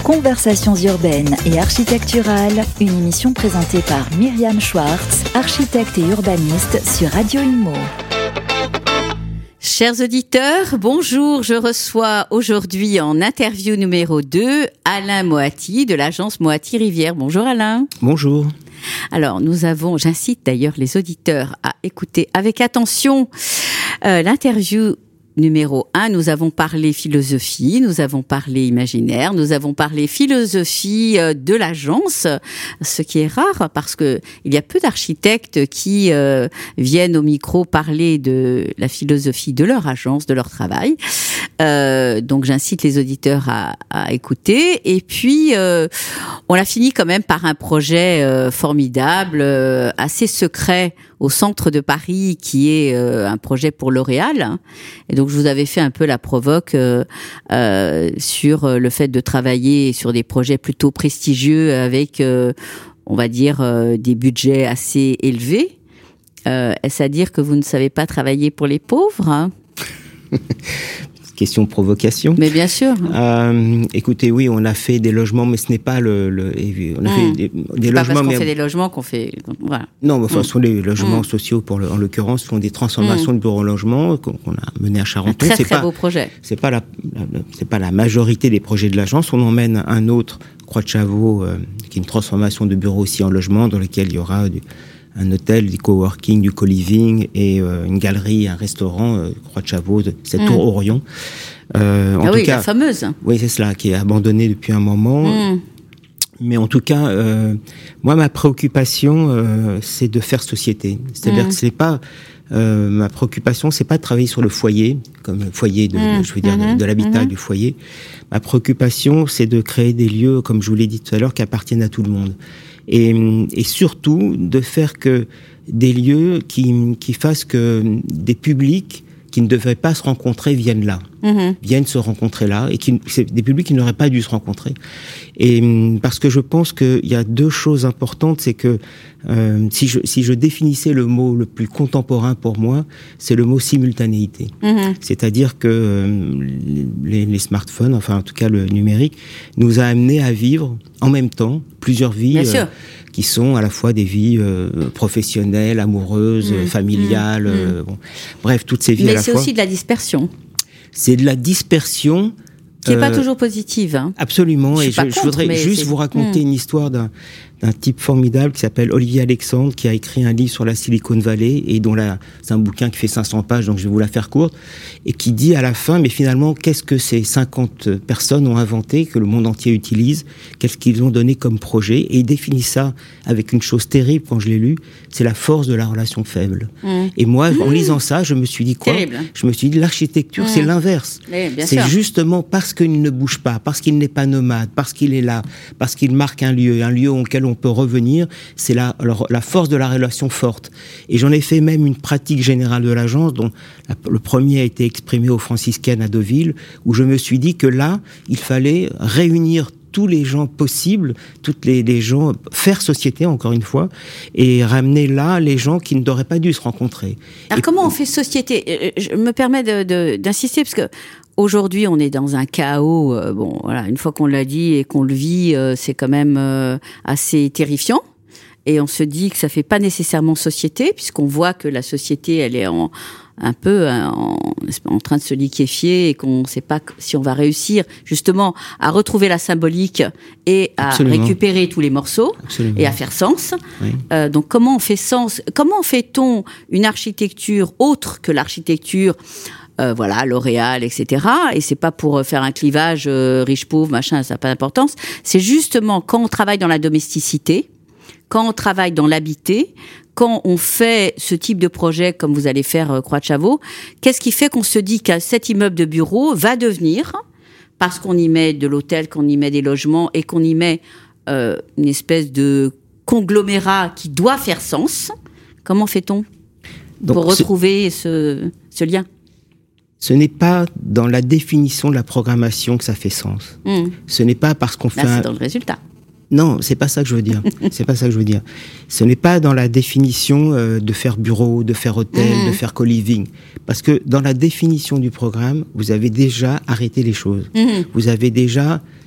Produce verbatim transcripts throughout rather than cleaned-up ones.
Conversations urbaines et architecturales, une émission présentée par Myriam Schwartz, architecte et urbaniste sur Radio Imo. Chers auditeurs, bonjour, je reçois aujourd'hui en interview numéro deux Alain Moati de l'agence Moati Rivière. Bonjour Alain. Bonjour. Alors nous avons, j'incite d'ailleurs les auditeurs à écouter avec attention euh, l'interview numéro un. Nous avons parlé philosophie, nous avons parlé imaginaire, nous avons parlé philosophie de l'agence, ce qui est rare parce que il y a peu d'architectes qui euh, viennent au micro parler de la philosophie de leur agence, de leur travail. Euh, donc j'incite les auditeurs à, à écouter. Et puis euh, on a fini quand même par un projet euh, formidable, euh, assez secret au centre de Paris, qui est euh, un projet pour L'Oréal. Et donc je vous avais fait un peu la provoque euh, euh, sur le fait de travailler sur des projets plutôt prestigieux avec, euh, on va dire, euh, des budgets assez élevés. Euh, est-ce à dire que vous ne savez pas travailler pour les pauvres, hein? Question provocation. Mais bien sûr. Euh, écoutez, oui, on a fait des logements, mais ce n'est pas le. le on a mmh. fait des, des c'est logements. Pas parce qu'on mais... fait des logements qu'on fait. Voilà. Non, mais enfin, mmh. ce sont les logements mmh. sociaux, pour le, en l'occurrence, font des transformations mmh. de bureaux logements qu'on, qu'on a mené à Charenton. Un très c'est très pas, beau projet. C'est pas la, la, c'est pas la majorité des projets de l'agence. On en mène un autre, Croix de Chavaux, euh, qui est une transformation de bureaux aussi en logement, dans lequel il y aura du, un hôtel, du coworking, du co-living et euh, une galerie, un restaurant, euh, Croix de Chavaux, de cette mmh. tour Orion. Euh, en ah tout oui, cas, la fameuse. Oui, c'est cela, qui est abandonnée depuis un moment. Mmh. Mais en tout cas, euh, moi, ma préoccupation, euh, c'est de faire société. C'est-à-dire mmh. que c'est pas euh, ma préoccupation, c'est pas de travailler sur le foyer, comme le foyer de, mmh. de je veux dire, mmh. de, de l'habitat mmh. du foyer. Ma préoccupation, c'est de créer des lieux, comme je vous l'ai dit tout à l'heure, qui appartiennent à tout le monde. Et, et surtout de faire que des lieux qui, qui fassent que des publics qui ne devraient pas se rencontrer viennent là, mmh. viennent se rencontrer là, et qui, c'est des publics qui n'auraient pas dû se rencontrer. Et parce que je pense qu'il y a deux choses importantes, c'est que euh, si je si je définissais le mot le plus contemporain pour moi, c'est le mot simultanéité. Mmh. C'est-à-dire que euh, les, les smartphones, enfin en tout cas le numérique, nous a amenés à vivre en même temps plusieurs vies. Bien sûr. Qui sont à la fois des vies euh, professionnelles, amoureuses, mmh, familiales, mmh, euh, bon, bref, toutes ces vies Mais à la fois. Mais c'est aussi de la dispersion. C'est de la dispersion. Qui n'est euh, pas toujours positive. Hein. Absolument, je et je, contre, je voudrais juste c'est... vous raconter mmh. une histoire d'un, d'un type formidable qui s'appelle Olivier Alexandre, qui a écrit un livre sur la Silicon Valley, et dont la, c'est un bouquin qui fait cinq cents pages, donc je vais vous la faire courte, et qui dit à la fin, mais finalement, qu'est-ce que ces cinquante personnes ont inventé, que le monde entier utilise, qu'est-ce qu'ils ont donné comme projet, et il définit ça avec une chose terrible quand je l'ai lu, c'est la force de la relation faible. Mmh. Et moi, en lisant ça, je me suis dit quoi ? Terrible. Je me suis dit, l'architecture, mmh. c'est l'inverse. Oui, c'est sûr. justement parce qu'il ne bouge pas, parce qu'il n'est pas nomade, parce qu'il est là, parce qu'il marque un lieu, un lieu auquel on peut revenir, c'est la, alors, la force de la relation forte. Et j'en ai fait même une pratique générale de l'agence, dont la, le premier a été exprimé aux franciscaines à Deauville, où je me suis dit que là, il fallait réunir tous les gens possibles, toutes les, les gens, faire société, encore une fois, et ramener là les gens qui n'auraient pas dû se rencontrer. Alors et comment on fait société ? Je me permets de, de, d'insister, parce que aujourd'hui, on est dans un chaos. Euh, bon, voilà, une fois qu'on l'a dit et qu'on le vit, euh, c'est quand même euh, assez terrifiant. Et on se dit que ça fait pas nécessairement société, puisqu'on voit que la société, elle est en, un peu en, en train de se liquéfier et qu'on ne sait pas si on va réussir justement à retrouver la symbolique et à Absolument. récupérer tous les morceaux Absolument. et à faire sens. Oui. Euh, donc comment on fait sens ? Comment fait-on une architecture autre que l'architecture Euh, voilà, L'Oréal, et cetera. Et c'est pas pour faire un clivage euh, riche-pauvre, machin, ça n'a pas d'importance. C'est justement quand on travaille dans la domesticité, quand on travaille dans l'habité, quand on fait ce type de projet, comme vous allez faire euh, Croix de Chavaux, qu'est-ce qui fait qu'on se dit que cet immeuble de bureau va devenir, parce qu'on y met de l'hôtel, qu'on y met des logements et qu'on y met euh, une espèce de conglomérat qui doit faire sens, comment fait-on Donc, pour retrouver ce, ce lien ? Ce n'est pas dans la définition de la programmation que ça fait sens. Mmh. Ce n'est pas parce qu'on fait Là, un... c'est dans le résultat. Non, c'est pas ça que je veux dire. c'est pas ça que je veux dire. Ce n'est pas dans la définition euh, de faire bureau, de faire hôtel, mmh. de faire co-living. Parce que dans la définition du programme, vous avez déjà arrêté les choses. Mmh. Vous avez déjà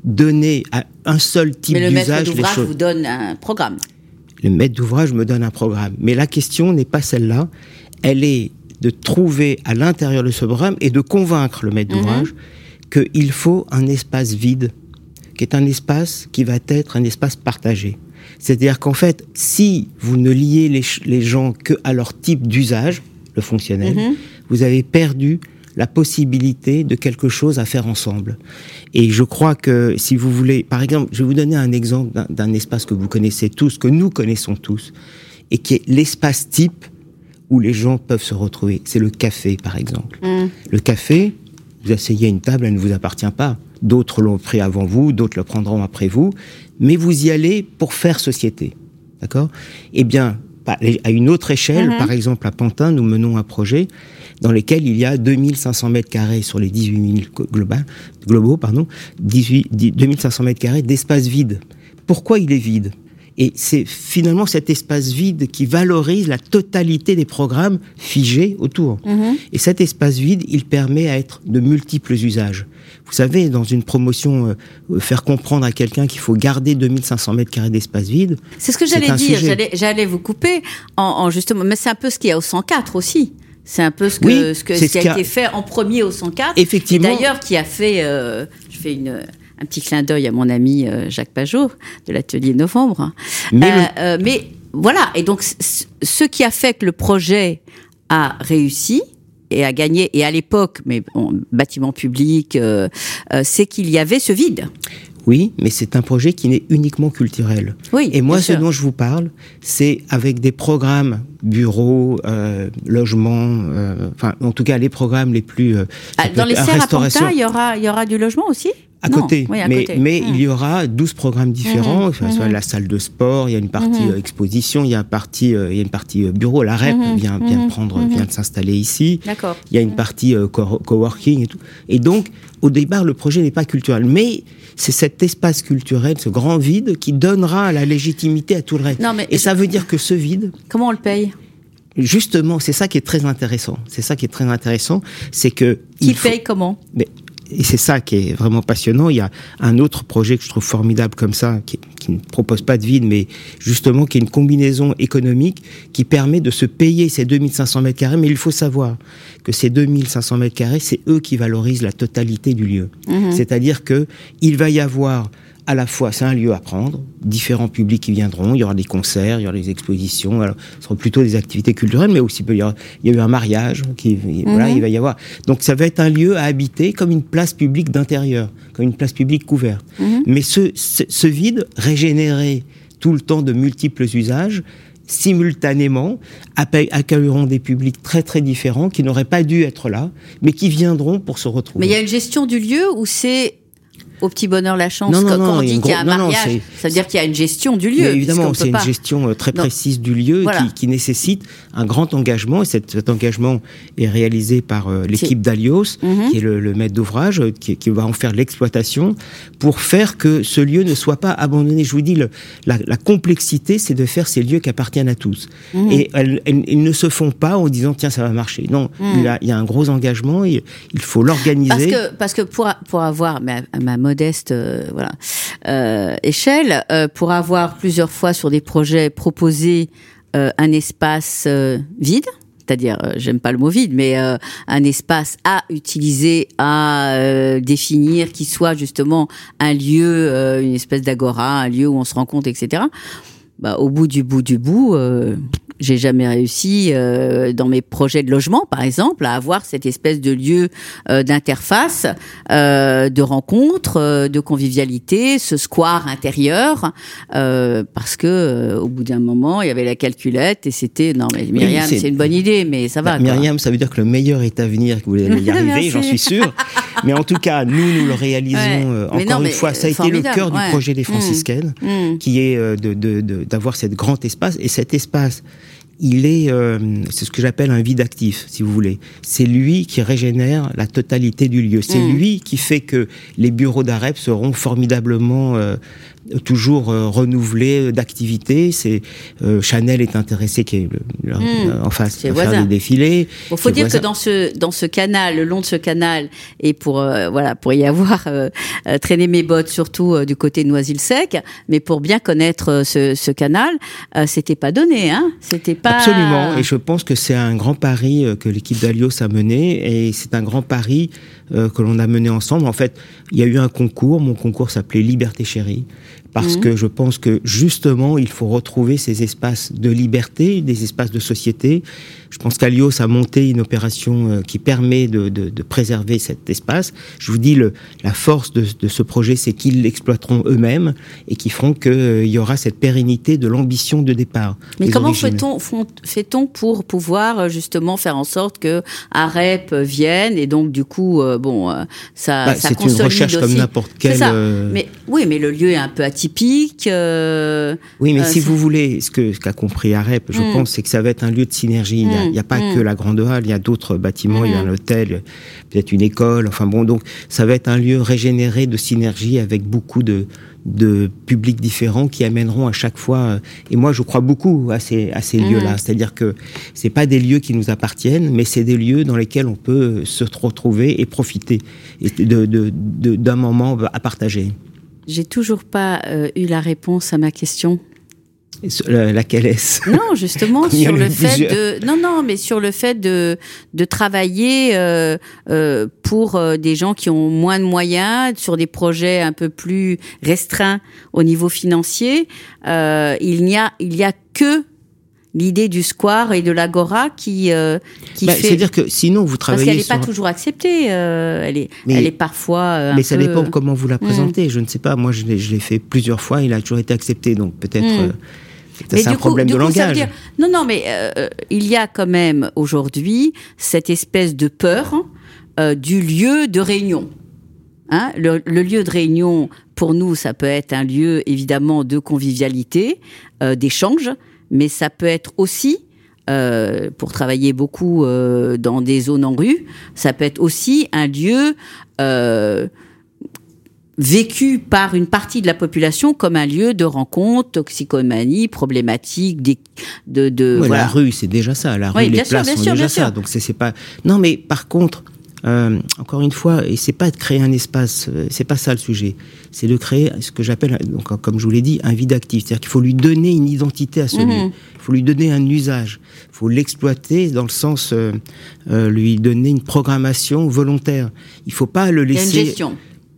donner à un seul type d'usage les choses. Mais le maître d'ouvrage vous donne un programme. Le maître d'ouvrage me donne un programme. Mais la question n'est pas celle-là. Elle est de trouver à l'intérieur de ce programme et de convaincre le maître d'ouvrage mm-hmm. qu'il faut un espace vide, qui est un espace qui va être un espace partagé. C'est-à-dire qu'en fait, si vous ne liez les, les gens qu'à leur type d'usage, le fonctionnel, mm-hmm. vous avez perdu la possibilité de quelque chose à faire ensemble. Et je crois que si vous voulez, par exemple, je vais vous donner un exemple d'un, d'un espace que vous connaissez tous, que nous connaissons tous, et qui est l'espace type où les gens peuvent se retrouver. C'est le café, par exemple. Mm. Le café, vous asseyez à une table, elle ne vous appartient pas. D'autres l'ont pris avant vous, d'autres le prendront après vous, mais vous y allez pour faire société. D'accord ? Eh bien, à une autre échelle, mm-hmm. par exemple à Pantin, nous menons un projet dans lequel il y a deux mille cinq cents mètres carrés sur les dix-huit mille global, globaux, pardon, dix-huit, deux mille cinq cents mètres carrés d'espace vide. Pourquoi il est vide ? Et c'est finalement cet espace vide qui valorise la totalité des programmes figés autour. Mmh. Et cet espace vide, il permet à être de multiples usages. Vous savez, dans une promotion, euh, faire comprendre à quelqu'un qu'il faut garder deux mille cinq cents mètres carrés d'espace vide. C'est ce que j'allais dire, j'allais, j'allais vous couper en, en justement, mais c'est un peu ce qu'il y a au cent quatre aussi. C'est un peu ce, que, oui, ce, que, ce qui a, ce a été fait en premier au cent quatre. Effectivement. Et d'ailleurs, qui a fait, euh, je fais une... un petit clin d'œil à mon ami euh, Jacques Pajot de l'atelier Novembre. Mais, euh, le... euh, mais voilà, et donc c- ce qui a fait que le projet a réussi et a gagné, et à l'époque, mais bon, bâtiment public, euh, euh, c'est qu'il y avait ce vide. Oui, mais c'est un projet qui n'est uniquement culturel. Oui, et moi, ce sûr. dont je vous parle, c'est avec des programmes, bureaux, euh, logements, euh, enfin, en tout cas, les programmes les plus... Euh, ah, dans les serres à Pantin, il y aura, il y aura du logement aussi ? À non, côté, oui, à mais, côté. mais mmh. il y aura douze programmes différents, mmh. enfin, soit mmh. la salle de sport, il y a une partie mmh. euh, exposition, il y a une partie, euh, il y a une partie euh, bureau, la R E P mmh. vient, vient, prendre, mmh. vient de s'installer ici, D'accord. il y a une partie euh, co- coworking et tout. Et donc, au départ, le projet n'est pas culturel, mais c'est cet espace culturel, ce grand vide, qui donnera la légitimité à tout le reste. Non, mais et ça veut dire que ce vide... Comment on le paye ? Justement, c'est ça qui est très intéressant. C'est ça qui est très intéressant, c'est que... Qui paye faut... comment ? mais, Et c'est ça qui est vraiment passionnant. Il y a un autre projet que je trouve formidable comme ça, qui, qui ne propose pas de vide, mais justement qui est une combinaison économique qui permet de se payer ces deux mille cinq cents mètres carrés. Mais il faut savoir que ces deux mille cinq cents mètres carrés, c'est eux qui valorisent la totalité du lieu. Mmh. C'est-à-dire que il va y avoir à la fois, c'est un lieu à prendre, différents publics qui viendront, il y aura des concerts, il y aura des expositions, alors, ce seront plutôt des activités culturelles, mais aussi il y, aura, il y a eu un mariage, qui, mmh. voilà, il va y avoir. Donc ça va être un lieu à habiter comme une place publique d'intérieur, comme une place publique couverte. Mmh. Mais ce, ce, ce vide, régénéré tout le temps de multiples usages, simultanément, accueilleront des publics très très différents qui n'auraient pas dû être là, mais qui viendront pour se retrouver. Mais il y a une gestion du lieu où c'est... Au petit bonheur la chance, non, non, quand, non, quand on dit qu'il y a un non, mariage, non, ça veut dire qu'il y a une gestion du lieu. Mais évidemment, c'est une pas... gestion euh, très précise non. du lieu voilà. qui, qui nécessite un grand engagement. Et cet, cet engagement est réalisé par euh, l'équipe c'est... d'Alios, mm-hmm. qui est le, le maître d'ouvrage, qui, qui va en faire l'exploitation pour faire que ce lieu ne soit pas abandonné. Je vous dis, le, la, la complexité, c'est de faire ces lieux qui appartiennent à tous. Mm-hmm. Et elles, elles, ils ne se font pas en disant tiens, ça va marcher. Non, mm. il, y a, il y a un gros engagement. Et il faut l'organiser. Parce que, parce que pour, pour avoir ma, ma modeste euh, voilà, euh, échelle, euh, pour avoir plusieurs fois sur des projets proposé euh, un espace euh, vide, c'est-à-dire, euh, j'aime pas le mot vide, mais euh, un espace à utiliser, à euh, définir, qui soit justement un lieu, euh, une espèce d'agora, un lieu où on se rencontre, et cetera. Bah, au bout du bout du bout, euh, j'ai jamais réussi euh, dans mes projets de logement, par exemple, à avoir cette espèce de lieu euh, d'interface, euh, de rencontre, euh, de convivialité, ce square intérieur, euh, parce que euh, au bout d'un moment, il y avait la calculette et c'était non mais Myriam, oui, c'est... c'est une bonne idée, mais ça va. Bah, Myriam, ça veut dire que le meilleur est à venir, que vous allez y arriver, j'en suis sûr. Mais en tout cas, nous, nous le réalisons ouais. euh, encore non, une fois. Ça a été le cœur ouais. du projet des franciscaines, mmh. qui est euh, de, de, de, d'avoir cet grand espace. Et cet espace, il est, euh, c'est ce que j'appelle un vide actif, si vous voulez. C'est lui qui régénère la totalité du lieu. C'est mmh. lui qui fait que les bureaux d'A R E P seront formidablement euh, toujours euh, renouvelée d'activités. C'est euh, Chanel est intéressé, qui est le, le, mmh, en face, à faire des défilés. Il faut dire voisins. que dans ce dans ce canal, le long de ce canal, et pour euh, voilà pour y avoir euh, euh, traîné mes bottes, surtout euh, du côté de Noisy-le-Sec, mais pour bien connaître euh, ce, ce canal, euh, c'était pas donné, hein. C'était pas absolument. Et je pense que c'est un grand pari euh, que l'équipe d'Alios a mené, et c'est un grand pari euh, que l'on a mené ensemble. En fait, il y a eu un concours. Mon concours s'appelait Liberté Chérie. Parce mmh. que je pense que, justement, il faut retrouver ces espaces de liberté, des espaces de société. Je pense qu'Alios a monté une opération qui permet de, de, de préserver cet espace. Je vous dis, le, la force de, de ce projet, c'est qu'ils l'exploiteront eux-mêmes et qui feront qu'il euh, y aura cette pérennité de l'ambition de départ. Mais comment fait-on, fait-on pour pouvoir, justement, faire en sorte que AREP vienne et donc, du coup, euh, bon, euh, ça, bah, ça c'est consolide une recherche aussi. Comme n'importe quelle... Euh... Mais, oui, mais le lieu est un peu atypique. Typique. Euh, oui, mais euh, si c'est... vous voulez, ce que ce qu'a compris AREP, je mm. pense, c'est que ça va être un lieu de synergie. Il n'y a, mm. a pas mm. que la grande halle, il y a d'autres bâtiments, mm. il y a un hôtel, peut-être une école. Enfin bon, donc ça va être un lieu régénéré de synergie avec beaucoup de de publics différents qui amèneront à chaque fois. Et moi, je crois beaucoup à ces à ces mm. lieux-là. C'est-à-dire que c'est pas des lieux qui nous appartiennent, mais c'est des lieux dans lesquels on peut se retrouver et profiter et de, de, de d'un moment à partager. J'ai toujours pas euh, eu la réponse à ma question. La, laquelle est-ce ? Non, justement sur le fait de non non mais sur le fait de de travailler euh, euh, pour euh, des gens qui ont moins de moyens sur des projets un peu plus restreints au niveau financier. Euh, il n'y a il y a que l'idée du square et de l'agora qui euh, qui bah, fait. C'est-à-dire que sinon vous travaillez. Parce qu'elle n'est sur... pas toujours acceptée. Euh, elle est mais, elle est parfois. Euh, un mais ça peu... dépend comment vous la présentez. Mmh. Je ne sais pas. Moi, je l'ai, je l'ai fait plusieurs fois. Il a toujours été accepté. Donc peut-être. Mmh. Euh, c'est mais un du problème coup, de du coup, langage. Ça veut dire... Non, non, mais euh, il y a quand même aujourd'hui cette espèce de peur euh, du lieu de réunion. Hein, le, le lieu de réunion, pour nous, ça peut être un lieu évidemment de convivialité, euh, d'échange, mais ça peut être aussi, euh, pour travailler beaucoup euh, dans des zones en rue, ça peut être aussi un lieu euh, vécu par une partie de la population comme un lieu de rencontre, toxicomanie, problématique, des, de, de ouais, voilà. La rue, c'est déjà ça. La rue, oui, les bien places sûr, bien sont sûr, déjà bien ça. sûr. Donc c'est, c'est pas. Non, mais par contre, euh, encore une fois, et c'est pas de créer un espace. Euh, c'est pas ça le sujet. C'est de créer ce que j'appelle, donc comme je vous l'ai dit, un vide actif. C'est-à-dire qu'il faut lui donner une identité à ce mmh. lieu. Il faut lui donner un usage. Il faut l'exploiter dans le sens euh, euh, lui donner une programmation volontaire. Il faut pas le laisser. Il y a une gestion.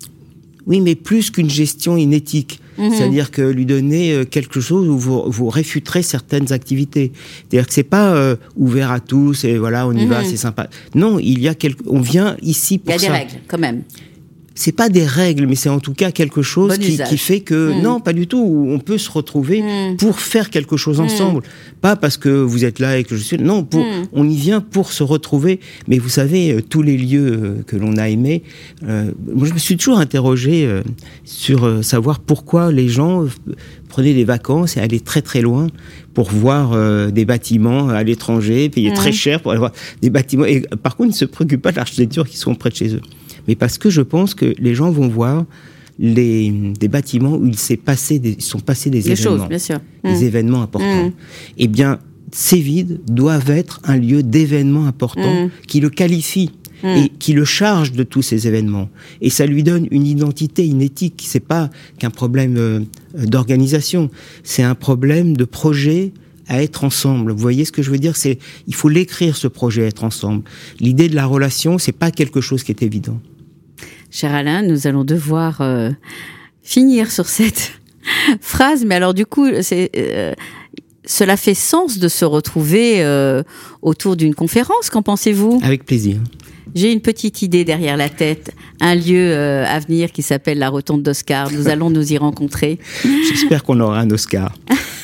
Oui, mais plus qu'une gestion inéthique. Mmh. C'est-à-dire que lui donner quelque chose où vous, vous réfuterez certaines activités. C'est-à-dire que c'est pas euh, ouvert à tous et voilà, on y mmh. va, c'est sympa. Non, il y a quelque, on vient ici pour ça. Il y a des règles, quand même. C'est pas des règles, mais c'est en tout cas quelque chose bon qui, qui fait que mmh. non, pas du tout. On peut se retrouver mmh. pour faire quelque chose ensemble, mmh. pas parce que vous êtes là et que je suis. Non, pour, mmh. on y vient pour se retrouver. Mais vous savez, tous les lieux que l'on a aimés, euh, moi je me suis toujours interrogé euh, sur euh, savoir pourquoi les gens prenaient des vacances et allaient très très loin pour voir euh, des bâtiments à l'étranger, payer mmh. très cher pour aller voir des bâtiments. Et par contre, ils ne se préoccupent pas de l'architecture qui sont près de chez eux. Mais parce que je pense que les gens vont voir les, des bâtiments où il s'est passé des, ils sont passés des les événements, choses, bien sûr. des mmh. événements importants. Mmh. Eh bien, ces vides doivent être un lieu d'événements importants mmh. qui le qualifie mmh. et qui le charge de tous ces événements. Et ça lui donne une identité, une éthique. C'est pas qu'un problème euh, d'organisation, c'est un problème de projet à être ensemble. Vous voyez ce que je veux dire ? C'est, il faut l'écrire, ce projet, être ensemble. L'idée de la relation, c'est pas quelque chose qui est évident. Cher Alain, nous allons devoir euh, finir sur cette phrase, mais alors du coup, c'est, euh, cela fait sens de se retrouver euh, autour d'une conférence, qu'en pensez-vous ? Avec plaisir. J'ai une petite idée derrière la tête, un lieu euh, à venir qui s'appelle la Rotonde d'Oscar. Nous allons nous y rencontrer. J'espère qu'on aura un Oscar.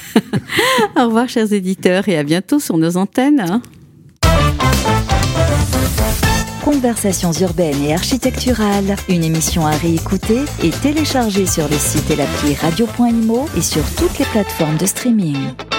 Au revoir, chers éditeurs, et à bientôt sur nos antennes. Hein. Conversations urbaines et architecturales, une émission à réécouter et télécharger sur le site et l'appli radio point imo et sur toutes les plateformes de streaming.